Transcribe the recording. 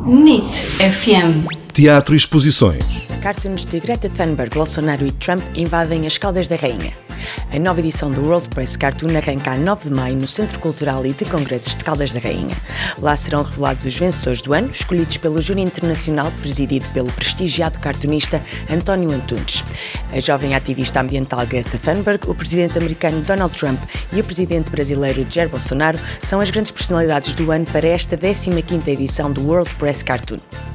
NIT FM. Teatro e exposições. Cartoons de Greta Thunberg, Bolsonaro e Trump invadem as Caldas da Rainha. A nova edição do World Press Cartoon arranca a 9 de maio no Centro Cultural e de Congressos de Caldas da Rainha. Lá serão revelados os vencedores do ano, escolhidos pelo Júri Internacional, presidido pelo prestigiado cartunista António Antunes. A jovem ativista ambiental Greta Thunberg, o presidente americano Donald Trump e o presidente brasileiro Jair Bolsonaro são as grandes personalidades do ano para esta 15ª edição do World Press Cartoon.